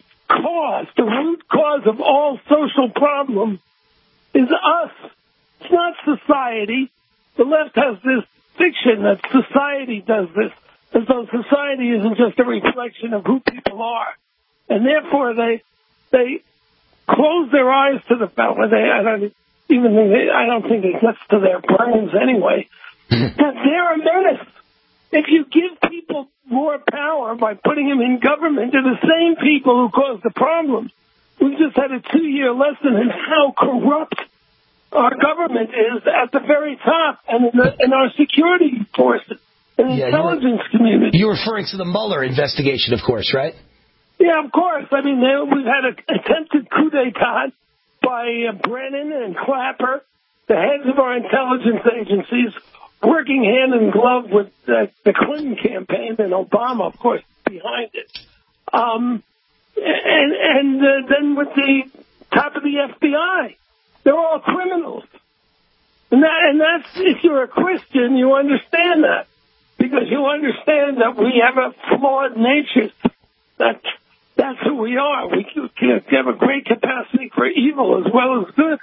Q: cause, the root cause of all social problems is us. It's not society. The left has this fiction that society does this, as though society isn't just a reflection of who people are. And therefore they they close their eyes to the fact, they, I don't even think they, I don't think it gets to their brains anyway, that they're a menace. If you give people more power by putting them in government, they're the same people who cause the problems. We've just had a two-year lesson in how corrupt our government is at the very top, and in, the, in our security forces, and
C: yeah,
Q: intelligence community.
C: You're referring to the Mueller investigation, of course, right?
Q: Yeah, of course. I mean, they, we've had an attempted coup d'etat by uh, Brennan and Clapper, the heads of our intelligence agencies, working hand in glove with uh, the Clinton campaign and Obama, of course, behind it. Um, and and uh, then with the top of the F B I. They're all criminals. And, that, and that's, if you're a Christian, you understand that. Because you understand that we have a flawed nature. That, that's who we are. We have a great capacity for evil as well as good.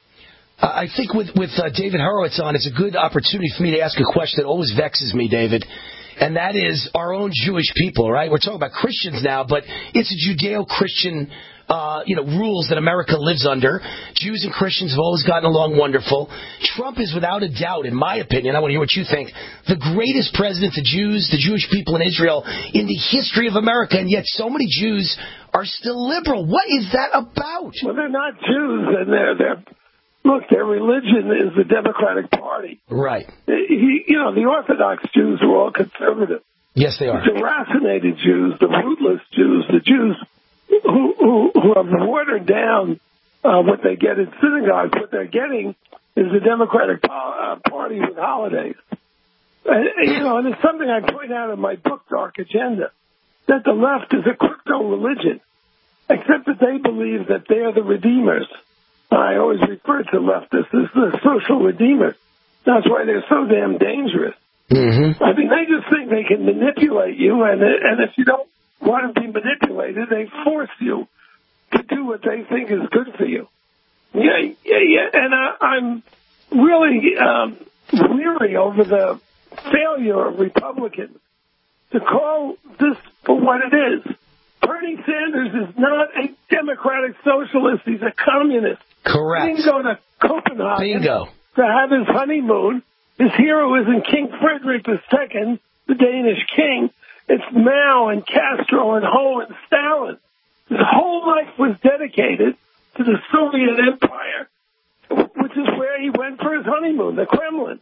C: I think with, with uh, David Horowitz on, it's a good opportunity for me to ask a question that always vexes me, David. And that is our own Jewish people, right? We're talking about Christians now, but it's a Judeo-Christian Uh, you know, rules that America lives under. Jews and Christians have always gotten along wonderful. Trump is without a doubt, in my opinion, I want to hear what you think, the greatest president the Jews, the Jewish people in Israel in the history of America, and yet so many Jews are still liberal. What is that about?
Q: Well, they're not Jews, and they're, they're look, their religion is the Democratic Party.
C: Right.
Q: He, you know, the Orthodox Jews are all conservative.
C: Yes, they are.
Q: The deracinated Jews, the rootless Jews, the Jews Who, who, who have watered down uh, what they get in synagogues. What they're getting is the Democratic uh, Party with holidays. And, you know, and it's something I point out in my book, Dark Agenda, that the left is a crypto religion, except that they believe that they're the redeemers. I always refer to leftists as the social redeemers. That's why they're so damn dangerous.
C: Mm-hmm.
Q: I mean, they just think they can manipulate you, and and if you don't want to be manipulated, they force you to do what they think is good for you. Yeah, yeah, yeah. And I, I'm really um, weary over the failure of Republicans to call this for what it is. Bernie Sanders is not a democratic socialist. He's a communist.
C: Correct.
Q: He didn't go to Copenhagen
C: Bingo.
Q: to have his honeymoon. His hero isn't King Frederick the Second, the Danish king. It's Mao and Castro and Ho and Stalin. His whole life was dedicated to the Soviet Empire, which is where he went for his honeymoon, the Kremlin.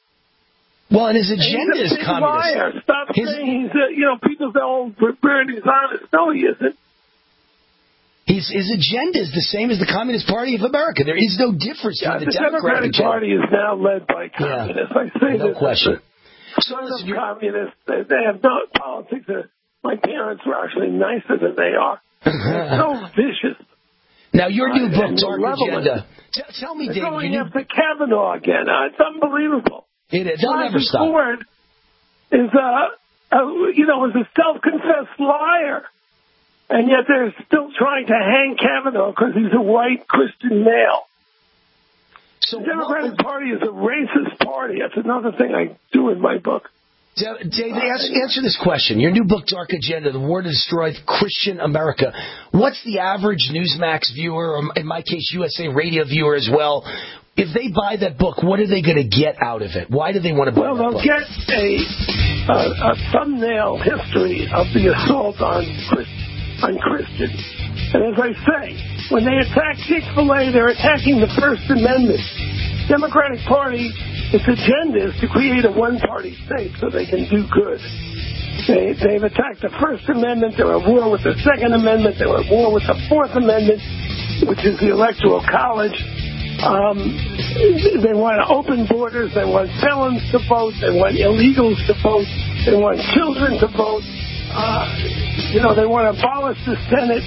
C: Well, and his agenda
Q: and he's a
C: is
Q: big
C: communist.
Q: Liar. Stop
C: his,
Q: saying he's, a, you know, people say, oh, Bernie's honest. No, he isn't.
C: He's his, his agenda is the same as the Communist Party of America. There is no difference
Q: Yeah,
C: between
Q: the
C: the Democratic,
Q: Democratic Party is now led by communists. I say
C: no
Q: this.
C: question.
Q: Sons of communists, they, they have no politics. My parents were actually nicer than they are. They're so vicious.
C: Now, your new
Q: uh,
C: book, Dark Agenda. T- tell me,
Q: They're
C: David.
Q: going
C: New...
Q: after Kavanaugh again. Uh, it's unbelievable.
C: It is. They'll never
Q: Roger
C: stop.
Q: Ford is, uh, uh, you know, is a self-confessed liar. And yet they're still trying to hang Kavanaugh because he's a white Christian male.
C: So
Q: the Democratic Party is a racist party. That's another thing I do in my book.
C: David, answer, answer this question. Your new book, Dark Agenda, The War to Destroy Christian America. What's the average Newsmax viewer, or in my case, U S A Radio viewer as well? If they buy that book, what are they going to get out of it? Why do they want to buy
Q: well,
C: that book?
Q: Well, they'll get a, a, a thumbnail history of the assault on, on Christians. And as I say, when they attack Chick-fil-A, they're attacking the First Amendment. Democratic Party, its agenda is to create a one-party state so they can do good. They, they've attacked the First Amendment. They're at war with the Second Amendment. They're at war with the Fourth Amendment, which is the Electoral College. Um, they want open borders. They want felons to vote. They want illegals to vote. They want children to vote. Uh, you know, they want to abolish the Senate.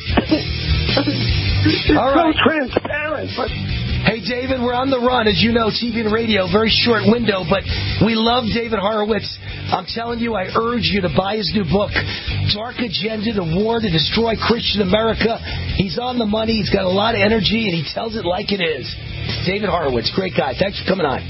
Q: It's
C: All right.
Q: so transparent, but...
C: Hey, David, we're on the run, as you know, T V and radio, very short window, but we love David Horowitz. I'm telling you, I urge you to buy his new book, Dark Agenda, The War to Destroy Christian America. He's on the money, he's got a lot of energy, and he tells it like it is. David Horowitz, great guy. Thanks for coming on.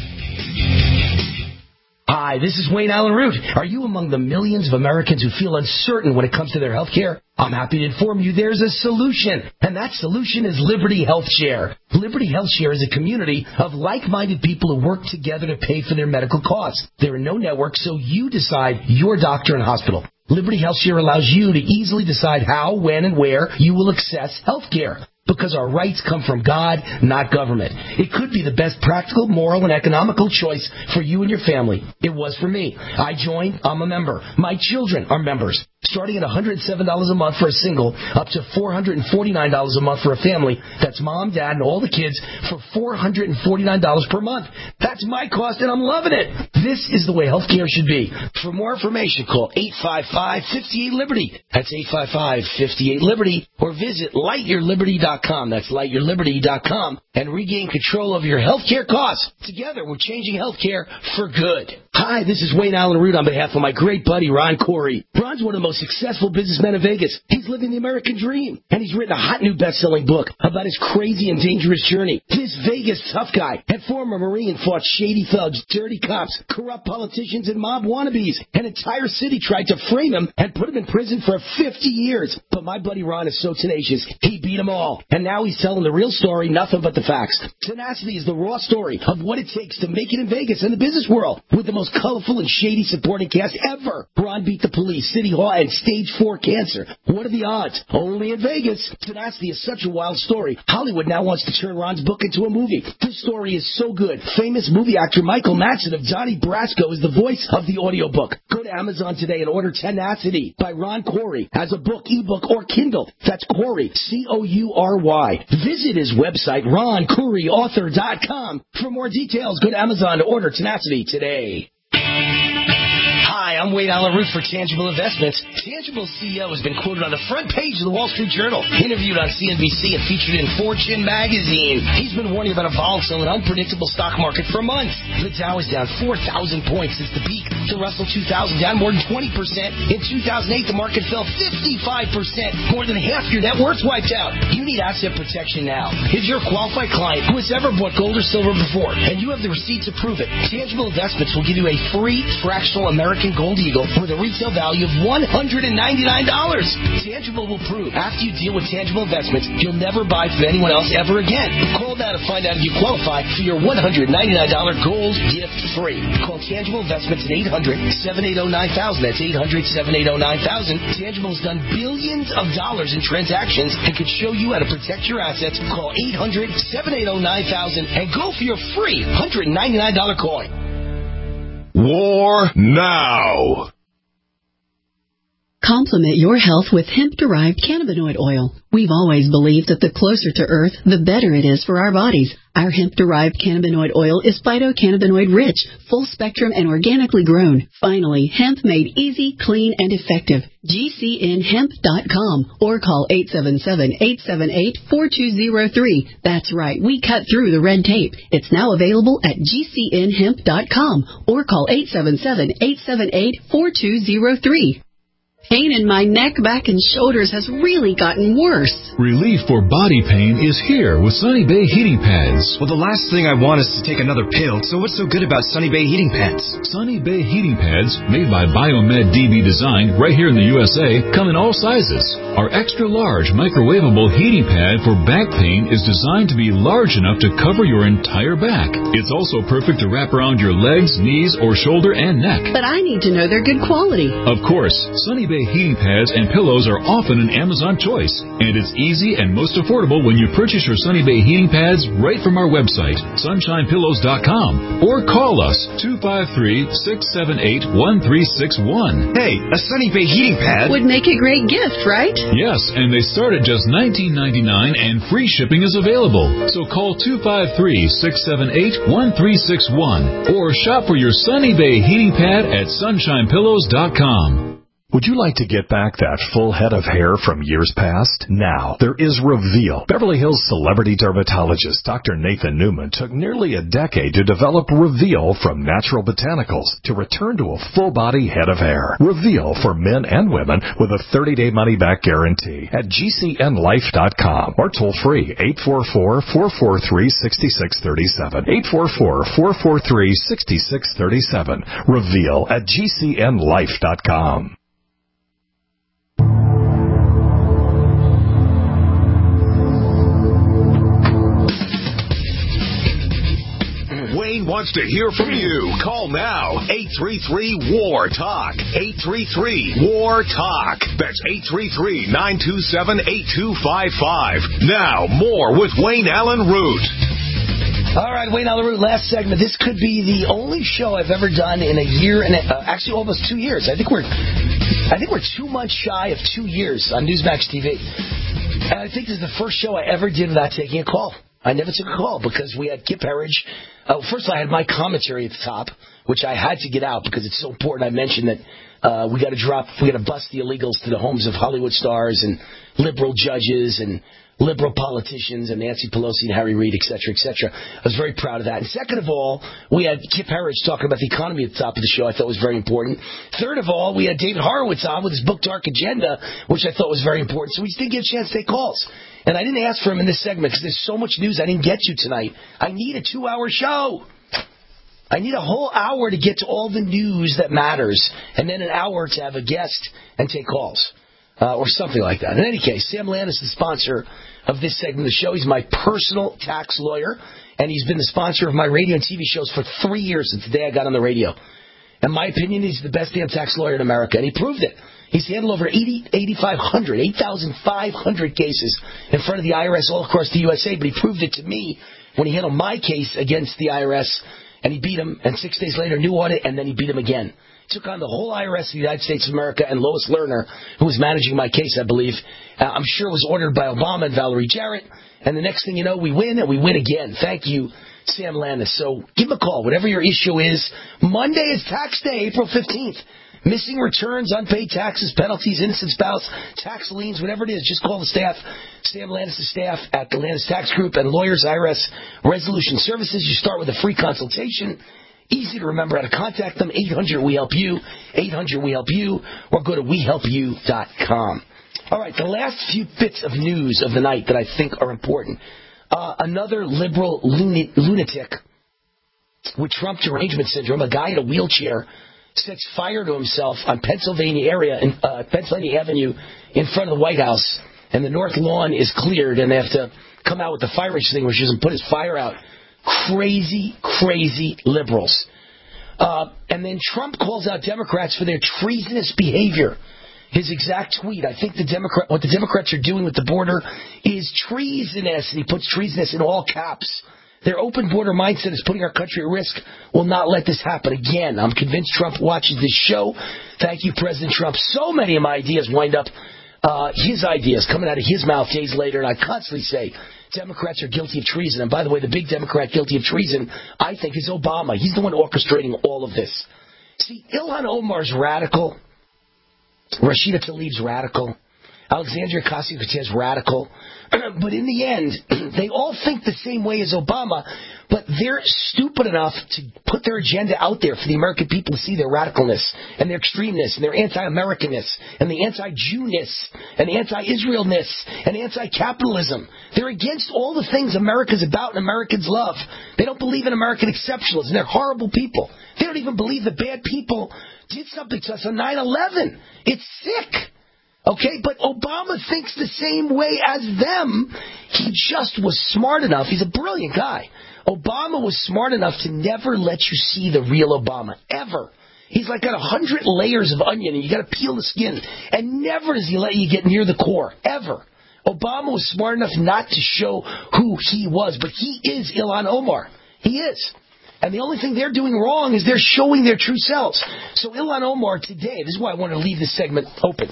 C: Hi, this is Wayne Allen Root. Are you among the millions of Americans who feel uncertain when it comes to their health care? I'm happy to inform you there's a solution, and that solution is Liberty Health Share. Liberty Health Share is a community of like-minded people who work together to pay for their medical costs. There are no networks, so you decide your doctor and hospital. Liberty Health Share allows you to easily decide how, when, and where you will access health care. Because our rights come from God, not government. It could be the best practical, moral, and economical choice for you and your family. It was for me. I joined. I'm a member. My children are members. Starting at one hundred seven dollars a month for a single, up to four hundred forty-nine dollars a month for a family. That's mom, dad, and all the kids for four hundred forty-nine dollars per month. That's my cost, and I'm loving it. This is the way healthcare should be. For more information, call eight five five, five eight, Liberty. That's eight five five, five eight, Liberty. Or visit light your liberty dot com. That's light your liberty dot com. And regain control of your healthcare costs. Together, we're changing healthcare for good. Hi, this is Wayne Allen Root on behalf of my great buddy, Ron Corey. Ron's one of the most successful businessmen in Vegas. He's living the American dream. And he's written a hot new best-selling book about his crazy and dangerous journey. This Vegas tough guy and former Marine fought shady thugs, dirty cops, corrupt politicians, and mob wannabes. An entire city tried to frame him and put him in prison for fifty years. But my buddy Ron is so tenacious, he beat them all. And now he's telling the real story, nothing but the facts. Tenacity is the raw story of what it takes to make it in Vegas and the business world. With the most colorful and shady supporting cast ever. Ron beat the police, City Hall, and stage four cancer. What are the odds? Only in Vegas. Tenacity is such a wild story. Hollywood now wants to turn Ron's book into a movie. This story is so good. Famous movie actor Michael Madsen of Donnie Brasco is the voice of the audiobook. Go to Amazon today and order Tenacity by Ron Corey as a book, ebook, or Kindle. That's Corey, C O U R Y. Visit his website, ron corey author dot com. For more details, go to Amazon to order Tenacity today. Hi, I'm Wade Allen Root for Tangible Investments. Tangible's C E O has been quoted on the front page of the Wall Street Journal, interviewed on C N B C, and featured in Fortune magazine. He's been warning about a volatile and unpredictable stock market for months. The Dow is down four thousand points since the peak. The Russell two thousand down more than twenty percent. In two thousand eight, the market fell fifty-five percent. More than half your net worth's wiped out. You need asset protection now. If you're a qualified client who has ever bought gold or silver before, and you have the receipts to prove it, Tangible Investments will give you a free fractional American Gold Eagle with a retail value of one hundred ninety-nine dollars. Tangible will prove after you deal with Tangible Investments, you'll never buy from anyone else ever again. Call now to find out if you qualify for your one hundred ninety-nine dollars gold gift free. Call Tangible Investments at eight hundred, seven eight zero, nine thousand. That's eight hundred, seven eight zero, nine thousand. Tangible has done billions of dollars in transactions and could show you how to protect your assets. Call eight hundred, seven eight zero, nine thousand and go for your free one hundred ninety-nine dollars coin.
B: War now.
R: Complement your health with hemp-derived cannabinoid oil. We've always believed that the closer to Earth, the better it is for our bodies. Our hemp-derived cannabinoid oil is phytocannabinoid-rich, full-spectrum, and organically grown. Finally, hemp made easy, clean, and effective. G C N hemp dot com or call eight seven seven, eight seven eight, four two zero three. That's right, we cut through the red tape. It's now available at G C N hemp dot com or call eight seven seven, eight seven eight, four two zero three. Pain in my neck, back, and shoulders has really gotten worse.
P: Relief for body pain is here with Sunny Bay Heating Pads.
S: Well, the last thing I want is to take another pill, so what's so good about Sunny Bay Heating Pads?
P: Sunny Bay Heating Pads, made by Biomed D B Design right here in the U S A, come in all sizes. Our extra-large microwavable heating pad for back pain is designed to be large enough to cover your entire back. It's also perfect to wrap around your legs, knees, or shoulder and neck.
R: But I need to know they're good quality.
P: Of course, Sunny Bay heating pads and pillows are often an Amazon choice, and it's easy and most affordable when you purchase your Sunny Bay heating pads right from our website, sunshine pillows dot com, or call us two five three, six seven eight, one three six one.
S: Hey, a Sunny Bay heating pad
R: would make a great gift, right?
P: Yes, and they start at just nineteen ninety-nine and free shipping is available. So call two five three, six seven eight, one three six one or shop for your Sunny Bay heating pad at sunshine pillows dot com.
A: Would you like to get back that full head of hair from years past? Now, there is Reveal. Beverly Hills celebrity dermatologist Doctor Nathan Newman took nearly a decade to develop Reveal from natural botanicals to return to a full-body head of hair. Reveal for men and women with a thirty-day money-back guarantee at G C N life dot com or toll-free eight four four, four four three, six six three seven. eight four four, four four three, six six three seven. Reveal at G C N life dot com.
B: Wayne wants to hear from you. Call now. eight three three, W A R, TALK. eight three three, W A R, TALK. That's eight three three, nine two seven, eight two five five. Now, more with Wayne Allen Root.
C: All right, Wayne Allen Root, last segment. This could be the only show I've ever done in a year, and uh, actually almost two years. I think we're I think we're two months shy of two years on Newsmax T V. And I think this is the first show I ever did without taking a call. I never took a call because we had Kip Herridge. Uh, first, I had my commentary at the top, which I had to get out because it's so important. I mentioned that uh, we got to drop, we got to bust the illegals to the homes of Hollywood stars and liberal judges and liberal politicians and Nancy Pelosi and Harry Reid, et cetera, et cetera. I was very proud of that. And second of all, we had Kip Herridge talking about the economy at the top of the show. I thought was very important. Third of all, we had David Horowitz on with his book Dark Agenda, which I thought was very important. So we just didn't get a chance to take calls. And I didn't ask for him in this segment because there's so much news I didn't get you tonight. I need a two-hour show. I need a whole hour to get to all the news that matters, and then an hour to have a guest and take calls, uh, or something like that. In any case, Sam Landis is the sponsor of this segment of the show. He's my personal tax lawyer, and he's been the sponsor of my radio and T V shows for three years since the day I got on the radio. In my opinion, he's the best damn tax lawyer in America, and he proved it. He's handled over eighty, eighty-five hundred, eight thousand five hundred cases in front of the I R S all across the U S A, but he proved it to me when he handled my case against the I R S, and he beat him, and six days later, new audit, and then he beat him again. Took on the whole I R S of the United States of America and Lois Lerner, who was managing my case, I believe. Uh, I'm sure it was ordered by Obama and Valerie Jarrett, and the next thing you know, we win, and we win again. Thank you, Sam Landis. So give him a call, whatever your issue is. Monday is tax day, April fifteenth. Missing returns, unpaid taxes, penalties, innocent spouse, tax liens, whatever it is, just call the staff, Sam Landis' staff at the Landis Tax Group and Lawyers I R S Resolution Services. You start with a free consultation. Easy to remember how to contact them, eight hundred we help you, eight hundred we help you, or go to we help you dot com. All right, the last few bits of news of the night that I think are important. Uh, another liberal luni- lunatic with Trump derangement syndrome, a guy in a wheelchair, sets fire to himself on Pennsylvania area, in, uh, Pennsylvania Avenue, in front of the White House, and the north lawn is cleared, and they have to come out with the fire extinguishers and put his fire out. Crazy, crazy liberals. Uh, and then Trump calls out Democrats for their treasonous behavior. His exact tweet, I think the Democrat, what the Democrats are doing with the border is treasonous, and he puts treasonous in all caps. Their open border mindset is putting our country at risk. Will not let this happen again. I'm convinced Trump watches this show. Thank you, President Trump. So many of my ideas wind up, uh, his ideas coming out of his mouth days later, and I constantly say, Democrats are guilty of treason. And by the way, the big Democrat guilty of treason, I think, is Obama. He's the one orchestrating all of this. See, Ilhan Omar's radical. Rashida Tlaib's radical. Alexandria Ocasio-Cortez radical. But in the end, they all think the same way as Obama, but they're stupid enough to put their agenda out there for the American people to see their radicalness and their extremeness and their anti-Americanness and the anti-Jewness and the anti-Israelness and anti-capitalism. They're against all the things America's about and Americans love. They don't believe in American exceptionalism. They're horrible people. They don't even believe that bad people did something to us on nine eleven. It's sick. Okay, but Obama thinks the same way as them. He just was smart enough. He's a brilliant guy. Obama was smart enough to never let you see the real Obama, ever. He's like got a hundred layers of onion, and you got to peel the skin. And never does he let you get near the core, ever. Obama was smart enough not to show who he was, but he is Ilhan Omar. He is. And the only thing they're doing wrong is they're showing their true selves. So Ilhan Omar today, this is why I want to leave this segment open.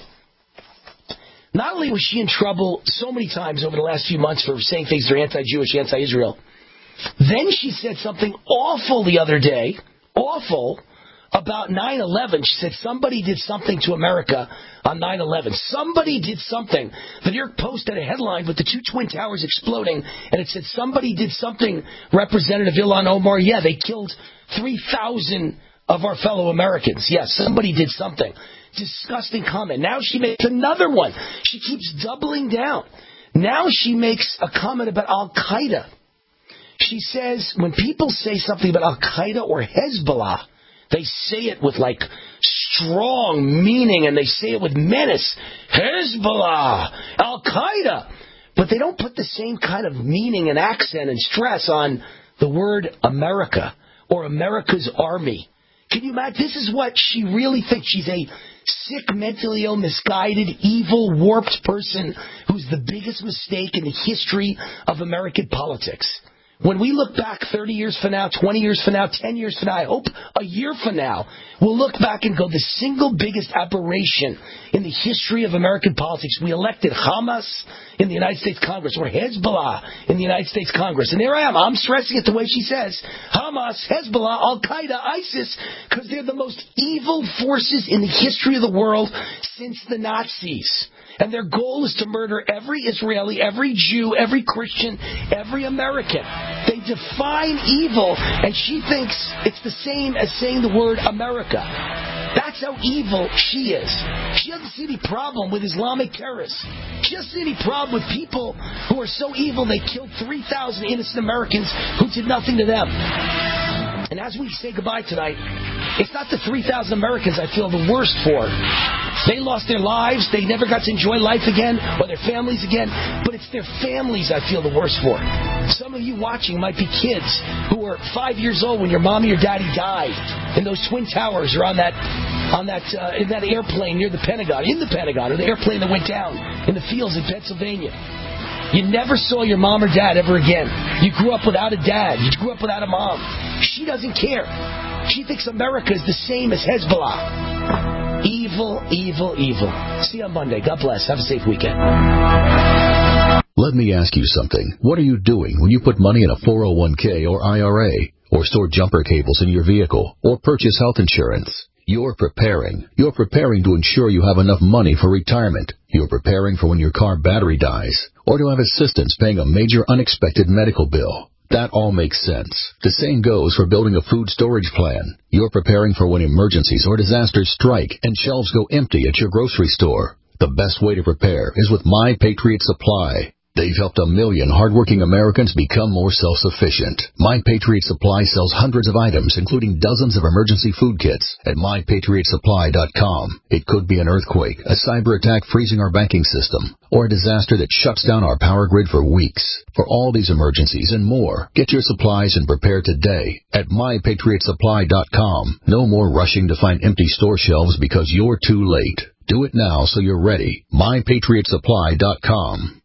C: Not only was she in trouble so many times over the last few months for saying things that are anti-Jewish, anti-Israel, then she said something awful the other day, awful, about nine eleven. She said somebody did something to America on nine eleven. Somebody did something. The New York Post had a headline with the two Twin Towers exploding, and it said somebody did something, Representative Ilhan Omar. Yeah, they killed three thousand of our fellow Americans. Yes, somebody did something. Disgusting comment. Now she makes another one. She keeps doubling down. Now she makes a comment about Al-Qaeda. She says when people say something about Al-Qaeda or Hezbollah, they say it with like strong meaning and they say it with menace. Hezbollah, Al-Qaeda. But they don't put the same kind of meaning and accent and stress on the word America or America's army. Can you imagine? This is what she really thinks. She's a sick, mentally ill, misguided, evil, warped person who's the biggest mistake in the history of American politics. When we look back thirty years from now, twenty years from now, ten years from now, I hope a year from now, we'll look back and go, the single biggest aberration in the history of American politics. We elected Hamas in the United States Congress or Hezbollah in the United States Congress. And there I am. I'm stressing it the way she says. Hamas, Hezbollah, Al-Qaeda, ISIS, because they're the most evil forces in the history of the world since the Nazis. And their goal is to murder every Israeli, every Jew, every Christian, every American. They define evil, and she thinks it's the same as saying the word America. That's how evil she is. She doesn't see any problem with Islamic terrorists. She doesn't see any problem with people who are so evil they killed three thousand innocent Americans who did nothing to them. And as we say goodbye tonight, it's not the three thousand Americans I feel the worst for. They lost their lives. They never got to enjoy life again or their families again. But it's their families I feel the worst for. Some of you watching might be kids who were five years old when your mom or your daddy died in those Twin Towers or on that on that uh, in that airplane near the Pentagon, in the Pentagon, or the airplane that went down in the fields in Pennsylvania. You never saw your mom or dad ever again. You grew up without a dad. You grew up without a mom. She doesn't care. She thinks America is the same as Hezbollah. Evil, evil, evil. See you on Monday. God bless. Have a safe weekend.
T: Let me ask you something. What are you doing when you put money in a four oh one k or I R A, or store jumper cables in your vehicle, or purchase health insurance? You're preparing. You're preparing to ensure you have enough money for retirement. You're preparing for when your car battery dies, or to have assistance paying a major unexpected medical bill. That all makes sense. The same goes for building a food storage plan. You're preparing for when emergencies or disasters strike and shelves go empty at your grocery store. The best way to prepare is with My Patriot Supply. They've helped a million hardworking Americans become more self-sufficient. My Patriot Supply sells hundreds of items, including dozens of emergency food kits at my patriot supply dot com. It could be an earthquake, a cyber attack freezing our banking system, or a disaster that shuts down our power grid for weeks. For all these emergencies and more, get your supplies and prepare today at my patriot supply dot com. No more rushing to find empty store shelves because you're too late. Do it now so you're ready. my patriot supply dot com.